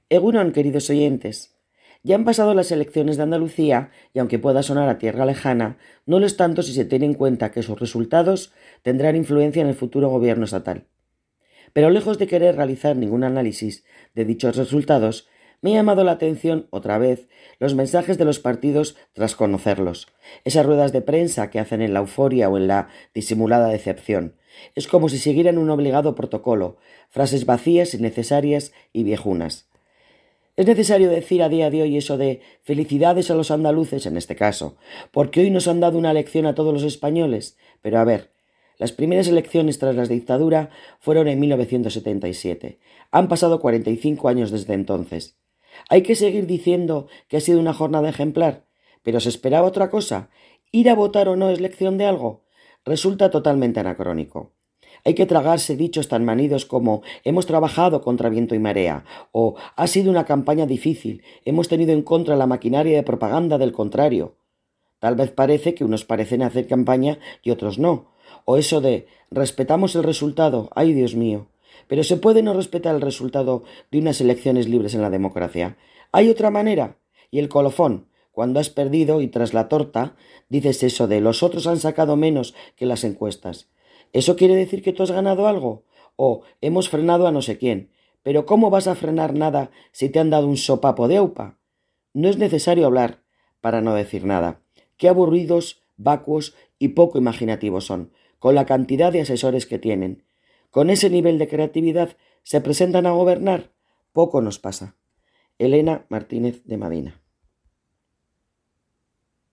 Egunon, queridos oyentes. Ya han pasado las elecciones de Andalucía y aunque pueda sonar a tierra lejana, no lo es tanto si se tiene en cuenta que sus resultados tendrán influencia en el futuro gobierno estatal. Pero lejos de querer realizar ningún análisis de dichos resultados, me ha llamado la atención, otra vez, los mensajes de los partidos tras conocerlos, esas ruedas de prensa que hacen en la euforia o en la disimulada decepción. Es como si siguieran un obligado protocolo, frases vacías, innecesarias y viejunas. Es necesario decir a día de hoy eso de felicidades a los andaluces en este caso, porque hoy nos han dado una lección a todos los españoles. Pero a ver, las primeras elecciones tras la dictadura fueron en 1977. Han pasado 45 años desde entonces. ¿Hay que seguir diciendo que ha sido una jornada ejemplar? ¿Pero se esperaba otra cosa? ¿Ir a votar o no es lección de algo? Resulta totalmente anacrónico. Hay que tragarse dichos tan manidos como hemos trabajado contra viento y marea o ha sido una campaña difícil, hemos tenido en contra la maquinaria de propaganda del contrario. Tal vez parece que unos parecen hacer campaña y otros no. O eso de respetamos el resultado, ay Dios mío. Pero ¿se puede no respetar el resultado de unas elecciones libres en la democracia? ¿Hay otra manera? Y el colofón, cuando has perdido y tras la torta dices eso de los otros han sacado menos que las encuestas. ¿Eso quiere decir que tú has ganado algo? O hemos frenado a no sé quién. Pero ¿cómo vas a frenar nada si te han dado un sopapo de aupa? No es necesario hablar para no decir nada. Qué aburridos, vacuos y poco imaginativos son, con la cantidad de asesores que tienen. Con ese nivel de creatividad se presentan a gobernar. Poco nos pasa. Elena Martínez de Madina.